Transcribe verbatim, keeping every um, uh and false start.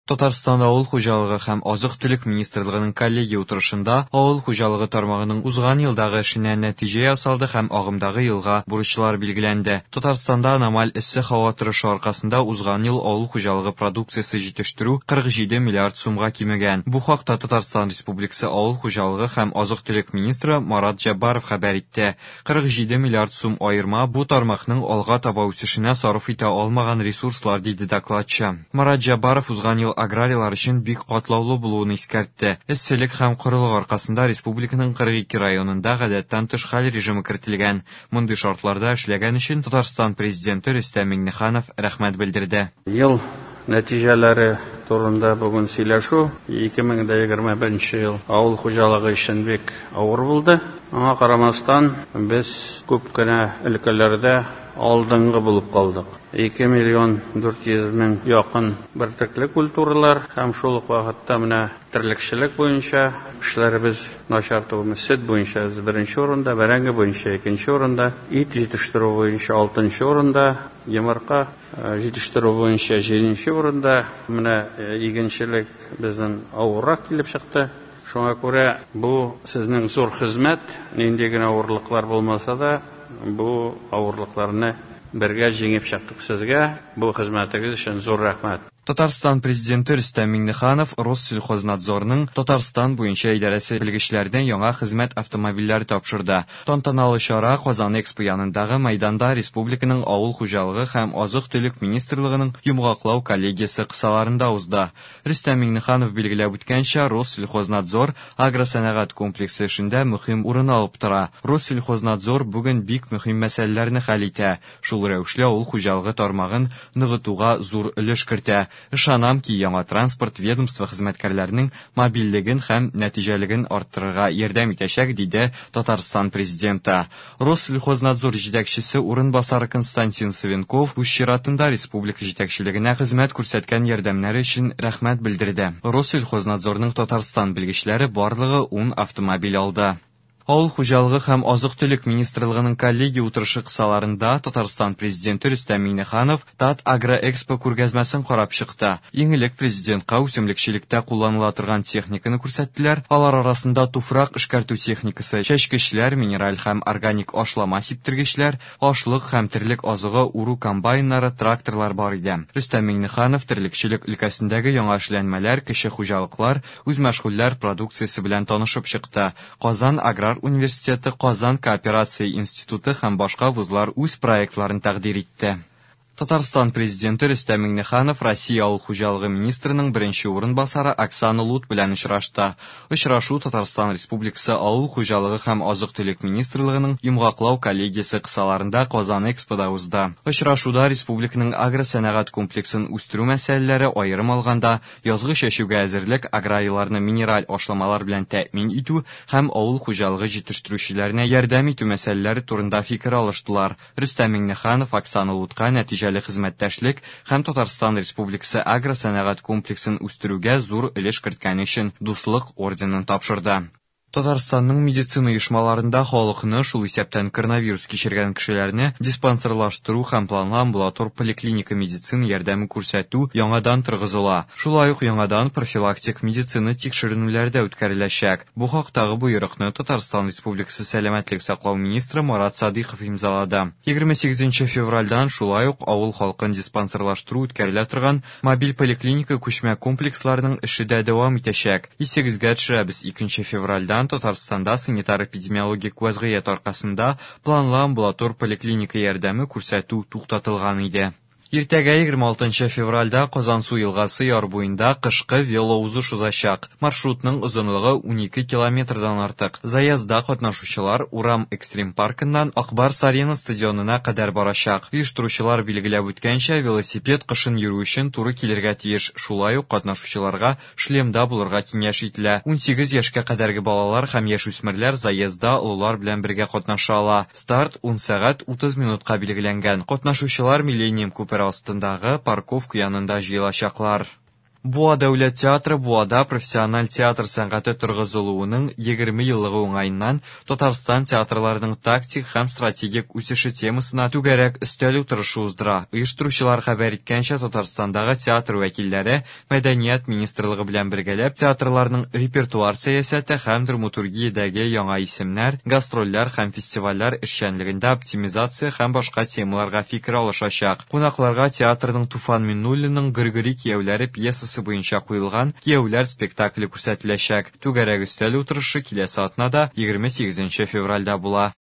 Татарстан авыл хуҗалыгы һәм азык-төлек министрлыгының коллегия утырышында авыл хуҗалыгы тармагының узган елдагы эшенә нәтиҗә ясалды һәм агымдагы елга бурычлар билгеләнде. Татарстанда аномаль эссе һава торышы аркасында узган ел авыл хуҗалыгы продукциясе җитештерү кырык җиде миллиард сумга кимегән. Бу хакта Татарстан Республикасы авыл хуҗалыгы һәм азык-төлек министры Марат Җаббаров хәбәр итте. кырык җиде миллиард сум аерма бу тармакның алга таба үсешенә сарыф итә алмаган ресурслар, диде докладчы. Марат Җаббаров узган ел аграрийлар өчен бик катлаулы булуын искәртте. Эсселек һәм корылык аркасында республиканың кырык ике районында гадәттән тыш хәл режимы кертелгән. Мондый шартларда эшләгән өчен Татарстан президенты Рөстәм Миңнеханов рәхмәт белдерде. Ел нәтиҗәләре турында бүген сөйләшү ике мең егерме беренче ел авыл хуҗалыгы өчен бик авыр булды. Аңа карамастан без күп кенә өлкәләрдә алдынгы булып калдык. ике миллион дүрт йөз мең якын бертөрле культуралар һәм шул ук вакытта менә терлекчелек буенча эшләребез начар түгел. Сөт буенча беренче урында, бәрәңге буенча икенче урында, ит җитештерү буенча алтынчы урында, йомырка җитештерү буенча җиденче урында. Менә игенчелек безнең авыррак килеп чыкты. Шуңа күрә бу сезнең зур хезмәт, нинди генә авырлыклар булмаса да, бу авырлыкларны бергә җиңеп чыктык. Сезгә бу хезмәтегез өчен зур рәхмәт. Татарстан президенты Рөстәм Миңнеханов Россельхознадзорның Татарстан буенча идарәсе белгечләренә яңа хезмәт автомобильләре тапшырды. Тантаналы чара Казан Экспо янындагы мәйданда республиканың авыл хуҗалыгы һәм азык-төлек министрлыгының йомгаклау коллегиясе кысаларында узды. Рөстәм Миңнеханов билгеләп үткәнчә, Россельхознадзор агросәнәгать комплексы эшендә мөһим урын алып тора. Россельхознадзор бүген бик мөһим мәсьәләләрне хәл итә. Шул рәвешле авыл хуҗалыгы тармагын ныгытуга зур өлеш кертә. Ышанам ки, яңа транспорт ведомство хезмәткәрләренең мобильлеген һәм нәтиҗәлеген арттырырга ярдәм итәчәк, диде Татарстан президенты. Россельхознадзор җитәкчесе урынбасары Константин Савенков үз чиратында республика җитәкчелегенә хезмәт күрсәткән ярдәмнәре өчен рәхмәт белдерде. Россельхознадзорның Татарстан белгечләре барлыгы ун автомобиль алды. Авыл хуҗалыгы һәм азык-төлек министрлыгының коллегия утырышы кысаларында Татарстан президенты Рөстәм Миңнеханов Тат Агроэкспо күргәзмәсен карап чыкты. Иң элек президентка үсемлекчелектә кулланыла торган техниканы күрсәттеләр. Алар арасында туфрак эшкәртү техникасы, чәчкечләр, минераль һәм органик ашлама сиптергечләр, ашлык һәм терлек азыгы уру комбайннары, тракторлар бар иде. Рөстәм Миңнеханов терлекчелек өлкәсендәге яңа эшләнмәләр, кече хуҗалыклар, үз мәшгульләр продукциясе белән танышып чыкты. Казан Аграр университеты, Казан кооперация институты һәм башка вузлар үз проектларын тәкъдим итте. Татарстан президенты Рөстәм Миңнеханов Россия авыл хуҗалыгы министрының беренче урынбасары Оксана Лут белән очрашты. Очрашу Татарстан Республикасы авыл хуҗалыгы һәм азык-төлек министрлыгының йомгаклау коллегиясе кысаларында Казан Экспода узды. Очрашуда республиканың агросәнәгать комплексын үстерү мәсьәләләре аерым алганда язгы чәчүгә әзерлек, аграрийларны минераль ашламалар белән тәэмин итү һәм авыл хуҗалыгы җитештерүчеләренә ярдәм итү мәсьәләләре турында фикер алыштылар. Рөстәм Миңнеханов Оксана Лутка нәтиҗә хезмәттәшлек һәм Татарстан Республикасы агросәнәгать комплексын үстерүгә зур өлеш керткән өчен дуслык орденын тапшырды. Татарстанның медицина оешмаларында халыкны, шул исәптән коронавирус кичергән кешеләрне диспансерлаштыру һәм планлы амбулатор поликлиника медицина ярдәме күрсәтү яңадан торгызыла. Шулай ук яңадан профилактик медицина тикшеренүләре дә үткәреләчәк. Бу хактагы буйрыкны Татарстан Республикасы сәламәтлек саклау министры Марат Садыйков имзалады. егерме сигезенче февральдән шулай ук авыл халкын диспансерлаштыру үткәрелә торган мобиль поликлиника күчмә комплексларының эше дә дәвам итәчәк. Исегезгә төшерәбез, икенче февральдән Татарстанда санитар-эпидемиологик вазгыять аркасында планлы амбулатор поликлиника ярдәме күрсәтү туктатылган иде. Иртәгә егерме алтынчы февральдә Казан су елгасы яр буенда кышкы велоузыш узачак. Маршрутның озынлыгы унике километрдан артык. Заязда катнашучылар Урам экстрим паркыннан Акбарс-Арена стадионына кадәр барачак. Оештыручылар билгеләп үткәнчә, велосипед кышын йөрү өчен туры килергә тиеш. Шулай ук катнашучыларга шлемда булырга киңәш ителә. унсигез яшькә кадәрге балалар һәм яшүсмерләр заезда олылар белән бергә катнаша ала. Старт ун сәгать утыз минутка билгеләнгән. Катнашучылар Миллениум күпер астындагы парковка янында җыелачаклар. Буа дәүләт театры Буада профессиональ театр сәнгате торгызылуының егерме еллыгы уңайыннан Татарстан театрларының тактик һәм стратегик үсеше темасына түгәрәк өстәл утырышы уздыра. Оештыручылар хәбәр иткәнчә, Татарстандагы театр вәкилләре Мәдәният министрлыгы белән бергәләп театрларның репертуар сәясәте һәм драматургиядәге яңа исемнәр, гастрольләр һәм фестивальләр эшчәнлегендә оптимизация һәм башка темаларга фикер алышачак. Кунакларга театрның Туфан Миннуллинның Гыргыри кияүләре пьесасы буенча куелган кияүләр спектакле күрсәтеләчәк. Түгәрәк өстәл утырышы киләсе атнада егерме сигезенче февральдә була.